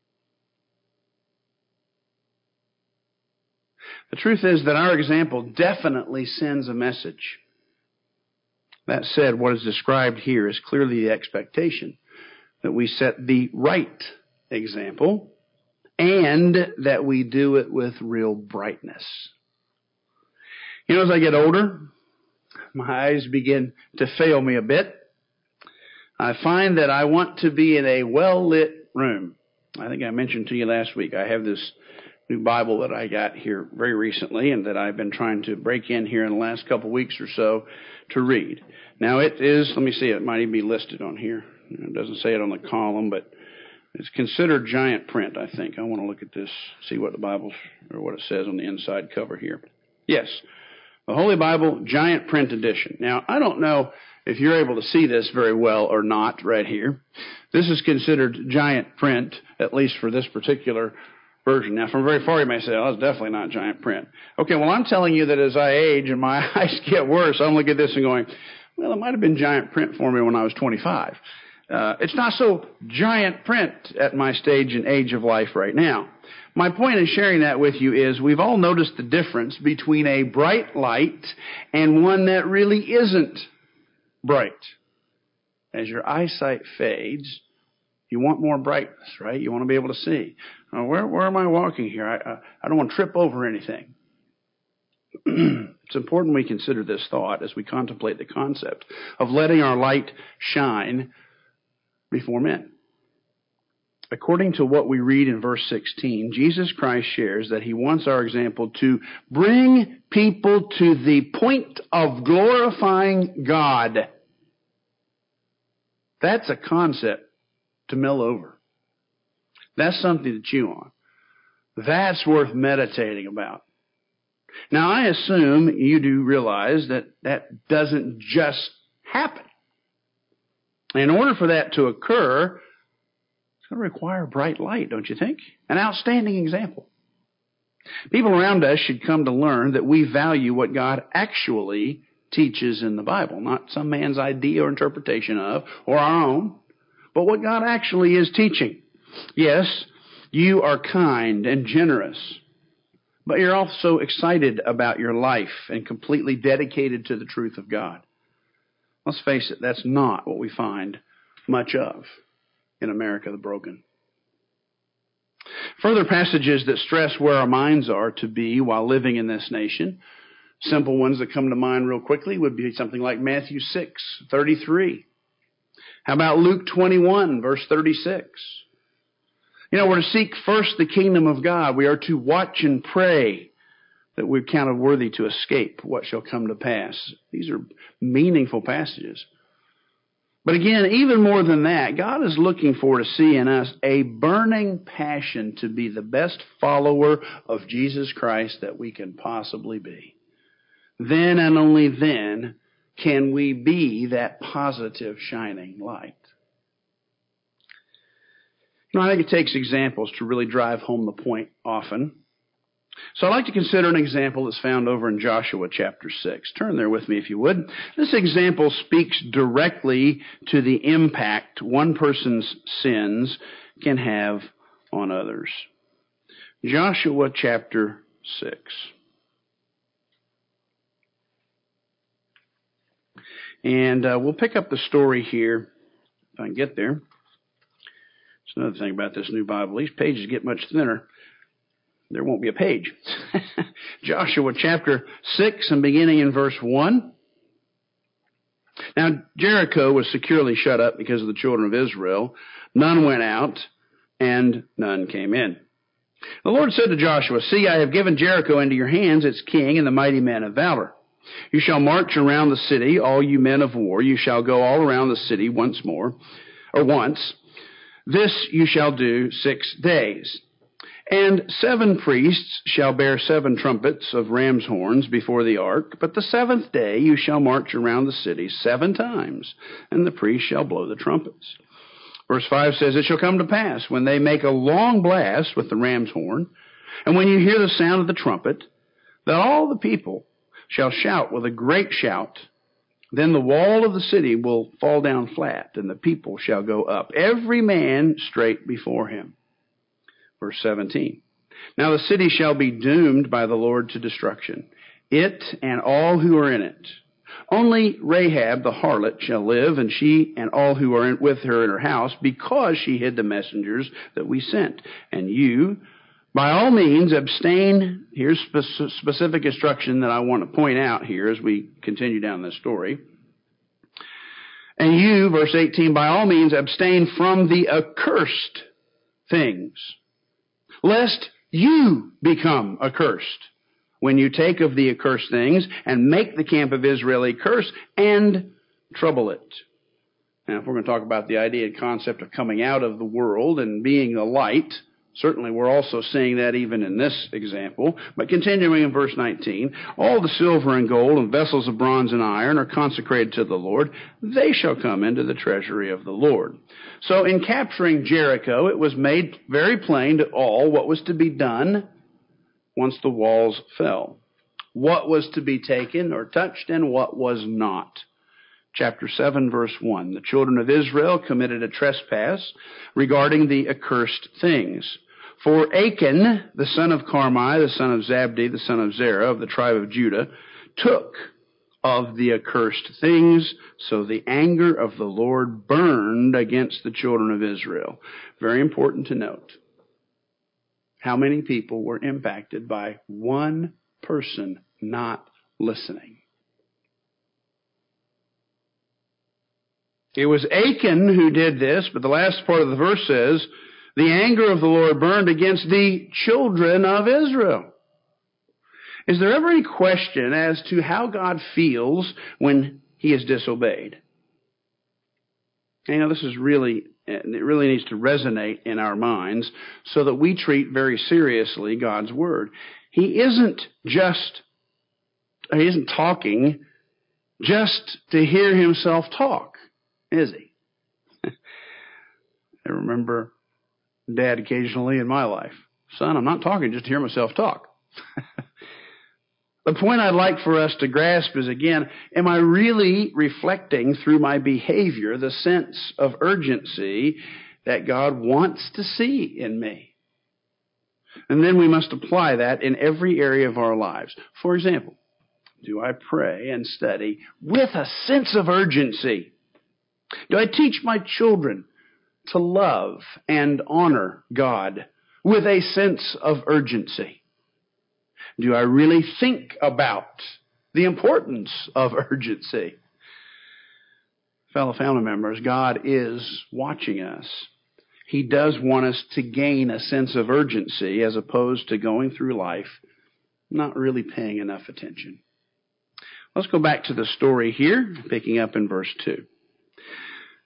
The truth is that our example definitely sends a message. That said, what is described here is clearly the expectation that we set the right example and that we do it with real brightness. You know, as I get older, my eyes begin to fail me a bit. I find that I want to be in a well-lit room. I think I mentioned to you last week, I have this new Bible that I got here very recently and that I've been trying to break in here in the last couple of weeks or so to read. Now it is, let me see, it might even be listed on here. It doesn't say it on the column, but it's considered giant print, I think. I want to look at this, see what the Bible's, or what it says on the inside cover here. Yes, the Holy Bible Giant Print Edition. Now, I don't know if you're able to see this very well or not right here. This is considered giant print, at least for this particular version. Now, from very far you may say, oh, that's definitely not giant print. Okay, well, I'm telling you that as I age and my eyes get worse, I'm looking at this and going, well, it might have been giant print for me when I was twenty-five. Uh, it's not so giant print at my stage and age of life right now. My point in sharing that with you is we've all noticed the difference between a bright light and one that really isn't bright. As your eyesight fades, you want more brightness, right? You want to be able to see. Uh, where, where am I walking here? I, I, I don't want to trip over anything. It's important we consider this thought as we contemplate the concept of letting our light shine before men. According to what we read in verse sixteen, Jesus Christ shares that he wants our example to bring people to the point of glorifying God. That's a concept to mill over. That's something to chew on. That's worth meditating about. Now, I assume you do realize that that doesn't just happen. In order for that to occur, it's going to require bright light, don't you think? An outstanding example. People around us should come to learn that we value what God actually teaches in the Bible, not some man's idea or interpretation of, or our own, but what God actually is teaching. Yes, you are kind and generous, but you're also excited about your life and completely dedicated to the truth of God. Let's face it, that's not what we find much of in America the broken. Further passages that stress where our minds are to be while living in this nation, simple ones that come to mind real quickly would be something like Matthew six thirty-three. How about Luke twenty-one, verse thirty-six? You know, we're to seek first the kingdom of God. We are to watch and pray that we're counted worthy to escape what shall come to pass. These are meaningful passages. But again, even more than that, God is looking for to see in us a burning passion to be the best follower of Jesus Christ that we can possibly be. Then and only then can we be that positive shining light. You know, I think it takes examples to really drive home the point often. So I'd like to consider an example that's found over in Joshua chapter six. Turn there with me if you would. This example speaks directly to the impact one person's sins can have on others. Joshua chapter six. And uh, we'll pick up the story here if I can get there. That's another thing about this new Bible. These pages get much thinner. There won't be a page. Joshua chapter six and beginning in verse one. Now Jericho was securely shut up because of the children of Israel. None went out and none came in. The Lord said to Joshua, "See, I have given Jericho into your hands, its king and the mighty men of valor. You shall march around the city, all you men of war. You shall go all around the city once more, or once. This you shall do six days. And seven priests shall bear seven trumpets of ram's horns before the ark. But the seventh day you shall march around the city seven times, and the priests shall blow the trumpets." Verse five says, "It shall come to pass, when they make a long blast with the ram's horn, and when you hear the sound of the trumpet, that all the people shall shout with a great shout. Then the wall of the city will fall down flat, and the people shall go up, every man straight before him." Verse seventeen, "Now the city shall be doomed by the Lord to destruction, it and all who are in it. Only Rahab the harlot shall live, and she and all who are in, with her in her house, because she hid the messengers that we sent. And you, by all means, abstain." Here's spe- specific instruction that I want to point out here as we continue down this story. "And you," verse eighteen, "by all means abstain from the accursed things, lest you become accursed when you take of the accursed things and make the camp of Israel a curse and trouble it." Now, if we're going to talk about the idea and concept of coming out of the world and being a light, certainly we're also seeing that even in this example. But continuing in verse nineteen, "All the silver and gold and vessels of bronze and iron are consecrated to the Lord. They shall come into the treasury of the Lord." So in capturing Jericho, it was made very plain to all what was to be done once the walls fell. What was to be taken or touched and what was not. Chapter seven, verse one. "The children of Israel committed a trespass regarding the accursed things. For Achan, the son of Carmi, the son of Zabdi, the son of Zerah, of the tribe of Judah, took of the accursed things, so the anger of the Lord burned against the children of Israel." Very important to note. How many people were impacted by one person not listening? It was Achan who did this, but the last part of the verse says, "The anger of the Lord burned against the children of Israel." Is there ever any question as to how God feels when he is disobeyed? You know, this is really, it really needs to resonate in our minds so that we treat very seriously God's word. He isn't just, he isn't talking just to hear himself talk, is he? I remember Dad occasionally in my life, "Son, I'm not talking just to hear myself talk." The point I'd like for us to grasp is, again, am I really reflecting through my behavior the sense of urgency that God wants to see in me? And then we must apply that in every area of our lives. For example, do I pray and study with a sense of urgency? Do I teach my children to love and honor God with a sense of urgency? Do I really think about the importance of urgency? Fellow family members, God is watching us. He does want us to gain a sense of urgency as opposed to going through life not really paying enough attention. Let's go back to the story here, picking up in verse two.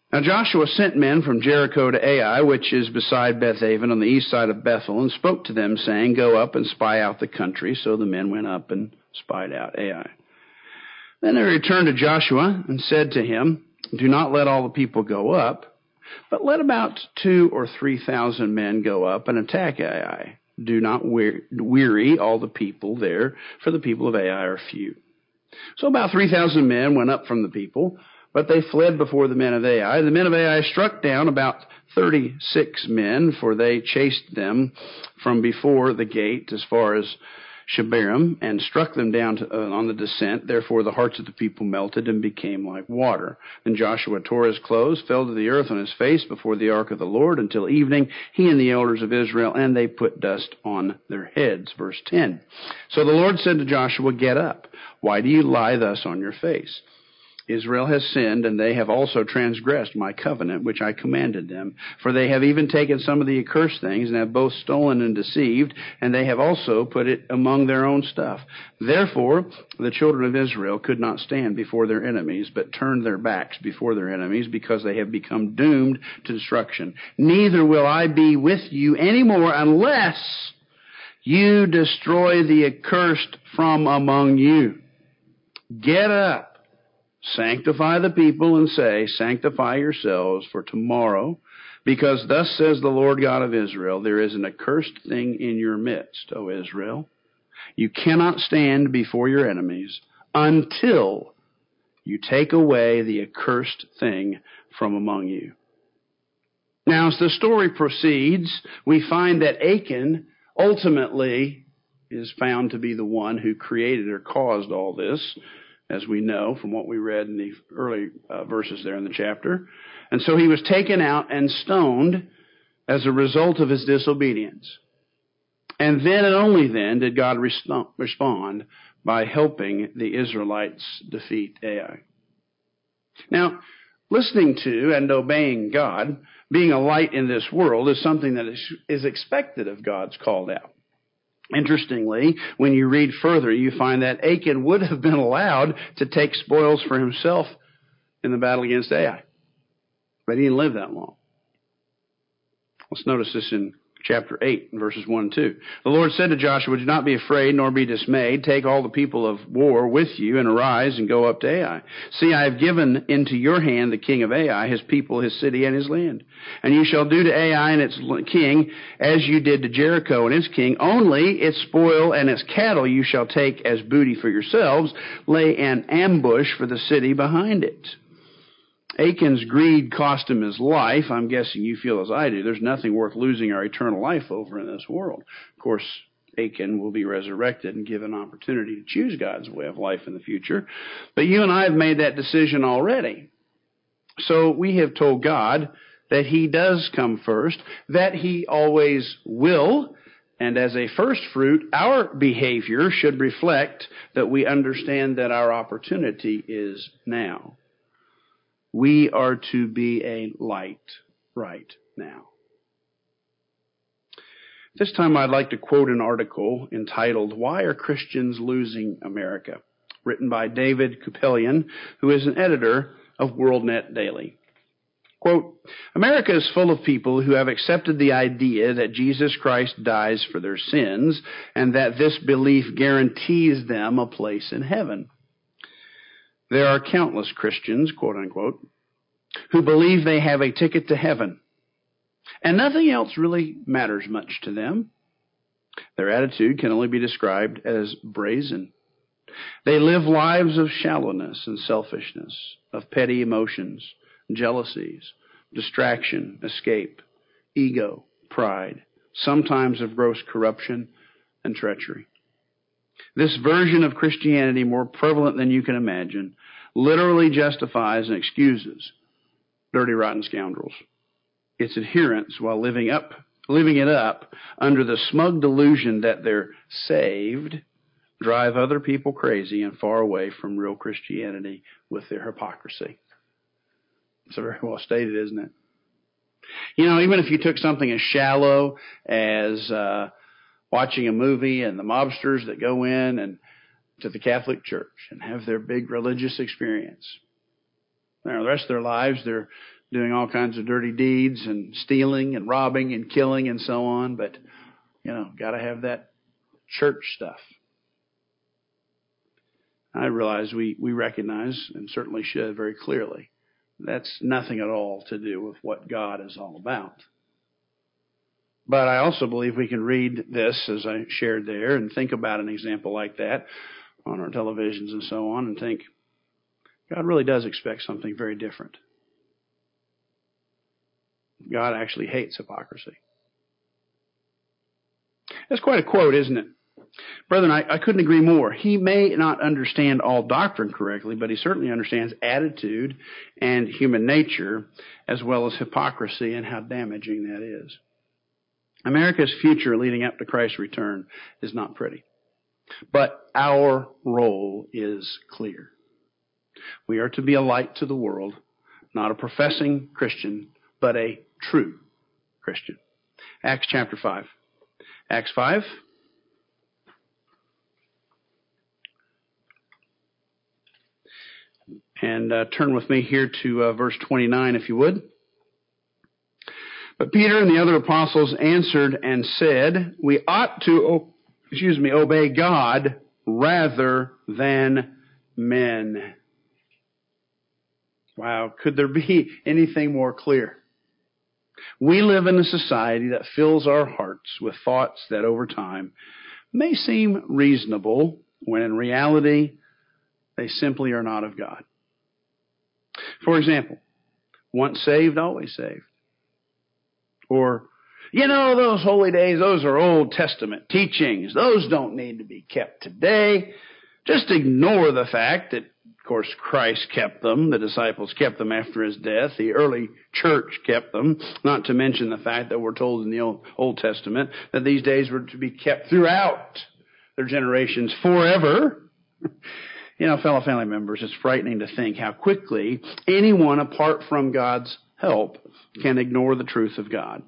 Now Joshua sent men from Jericho to Ai, which is beside Bethaven on the east side of Bethel, and spoke to them, saying, Go up and spy out the country. So the men went up and spied out Ai. Then they returned to Joshua and said to him, Do not let all the people go up, but let about two or three thousand men go up and attack Ai. Do not weary all the people there, for the people of Ai are few. So about three thousand men went up from the people, but they fled before the men of Ai. The men of Ai struck down about thirty-six men, for they chased them from before the gate as far as Shebarim, and struck them down to, uh, on the descent. Therefore the hearts of the people melted and became like water. Then Joshua tore his clothes, fell to the earth on his face before the ark of the Lord until evening, he and the elders of Israel, and they put dust on their heads. Verse ten. So the Lord said to Joshua, Get up. Why do you lie thus on your face? Israel has sinned, and they have also transgressed my covenant, which I commanded them. For they have even taken some of the accursed things, and have both stolen and deceived, and they have also put it among their own stuff. Therefore the children of Israel could not stand before their enemies, but turned their backs before their enemies, because they have become doomed to destruction. Neither will I be with you any more, unless you destroy the accursed from among you. Get up. Sanctify the people and say, Sanctify yourselves for tomorrow, because thus says the Lord God of Israel, there is an accursed thing in your midst, O Israel. You cannot stand before your enemies until you take away the accursed thing from among you. Now, as the story proceeds, we find that Achan ultimately is found to be the one who created or caused all this, as we know from what we read in the early uh, verses there in the chapter. And so he was taken out and stoned as a result of his disobedience. And then and only then did God resp- respond by helping the Israelites defeat Ai. Now, listening to and obeying God, being a light in this world, is something that is, is expected of God's called out. Interestingly, when you read further, you find that Achan would have been allowed to take spoils for himself in the battle against Ai. But he didn't live that long. Let's notice this in chapter eight, verses one and two. The Lord said to Joshua, Do not be afraid, nor be dismayed. Take all the people of war with you, and arise and go up to Ai. See, I have given into your hand the king of Ai, his people, his city, and his land. And you shall do to Ai and its king as you did to Jericho and its king. Only its spoil and its cattle you shall take as booty for yourselves. Lay an ambush for the city behind it. Achan's greed cost him his life. I'm guessing you feel as I do. There's nothing worth losing our eternal life over in this world. Of course, Achan will be resurrected and given opportunity to choose God's way of life in the future. But you and I have made that decision already. So we have told God that he does come first, that he always will, and as a first fruit, our behavior should reflect that we understand that our opportunity is now. We are to be a light right now. This time I'd like to quote an article entitled, Why Are Christians Losing America? Written by David Kupelian, who is an editor of WorldNet Daily. Quote, America is full of people who have accepted the idea that Jesus Christ dies for their sins and that this belief guarantees them a place in heaven. There are countless Christians, quote unquote, who believe they have a ticket to heaven, and nothing else really matters much to them. Their attitude can only be described as brazen. They live lives of shallowness and selfishness, of petty emotions, jealousies, distraction, escape, ego, pride, sometimes of gross corruption and treachery. This version of Christianity, more prevalent than you can imagine, literally justifies and excuses dirty, rotten scoundrels, its adherents, while living up, living it up under the smug delusion that they're saved, drive other people crazy and far away from real Christianity with their hypocrisy. It's very well stated, isn't it? You know, even if you took something as shallow as uh, watching a movie and the mobsters that go in and to the Catholic Church and have their big religious experience. Now, the rest of their lives, they're doing all kinds of dirty deeds and stealing and robbing and killing and so on. But, you know, got to have that church stuff. I realize we, we recognize, and certainly should very clearly, that's nothing at all to do with what God is all about. But I also believe we can read this, as I shared there, and think about an example like that on our televisions and so on, and think, God really does expect something very different. God actually hates hypocrisy. That's quite a quote, isn't it? Brethren, I, I couldn't agree more. He may not understand all doctrine correctly, but he certainly understands attitude and human nature, as well as hypocrisy and how damaging that is. America's future leading up to Christ's return is not pretty. But our role is clear. We are to be a light to the world, not a professing Christian, but a true Christian. Acts chapter five. Acts five. And uh, turn with me here to uh, verse twenty-nine, if you would. But Peter and the other apostles answered and said, we ought to, oh, excuse me, obey God rather than men. Wow, could there be anything more clear? We live in a society that fills our hearts with thoughts that over time may seem reasonable, when in reality they simply are not of God. For example, once saved, always saved. Or, you know, those holy days, those are Old Testament teachings. Those don't need to be kept today. Just ignore the fact that, of course, Christ kept them. The disciples kept them after his death. The early church kept them. Not to mention the fact that we're told in the Old, Old Testament that these days were to be kept throughout their generations forever. You know, fellow family members, it's frightening to think how quickly anyone apart from God's help can ignore the truth of God.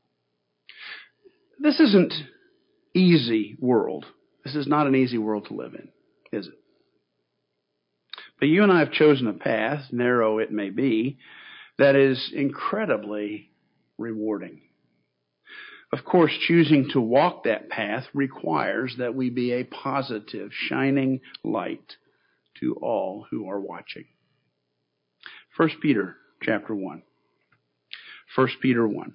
This isn't easy world. This is not an easy world to live in, is it? But you and I have chosen a path, narrow it may be, that is incredibly rewarding. Of course, choosing to walk that path requires that we be a positive, shining light to all who are watching. First Peter chapter one. First Peter one.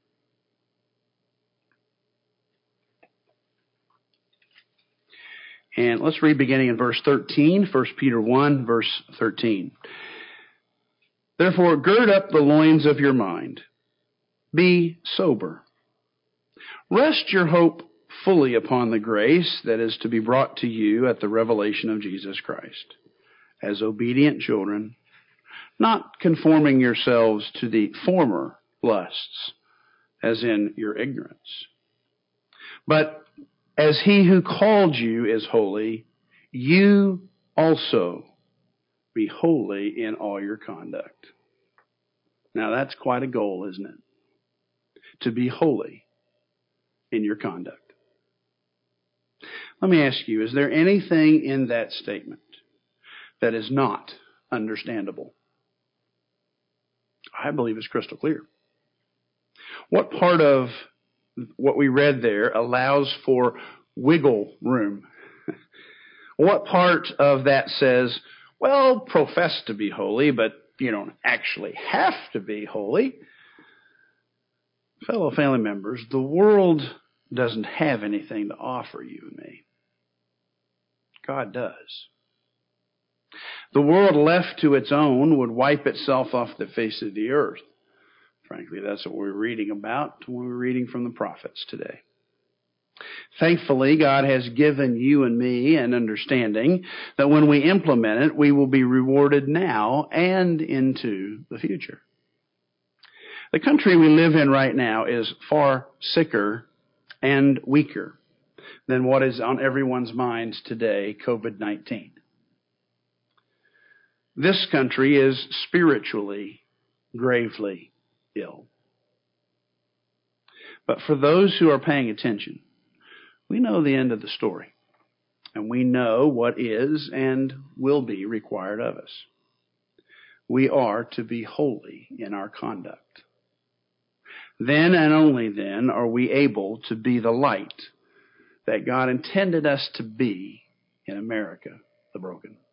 And let's read beginning in verse thirteen. First Peter one, verse thirteen. Therefore, gird up the loins of your mind. Be sober. Rest your hope fully upon the grace that is to be brought to you at the revelation of Jesus Christ. As obedient children, not conforming yourselves to the former lusts, as in your ignorance. But as he who called you is holy, you also be holy in all your conduct. Now that's quite a goal, isn't it? To be holy in your conduct. Let me ask you, is there anything in that statement that is not understandable? I believe it's crystal clear. What part of what we read there allows for wiggle room? What part of that says, well, profess to be holy, but you don't actually have to be holy? Fellow family members, the world doesn't have anything to offer you and me. God does. The world left to its own would wipe itself off the face of the earth. Frankly, that's what we're reading about when we're reading from the prophets today. Thankfully, God has given you and me an understanding that when we implement it, we will be rewarded now and into the future. The country we live in right now is far sicker and weaker than what is on everyone's minds today, COVID nineteen. This country is spiritually gravely ill. But for those who are paying attention, we know the end of the story, and we know what is and will be required of us. we are to be holy in our conduct. Then and only then are we able to be the light that God intended us to be in America, the broken.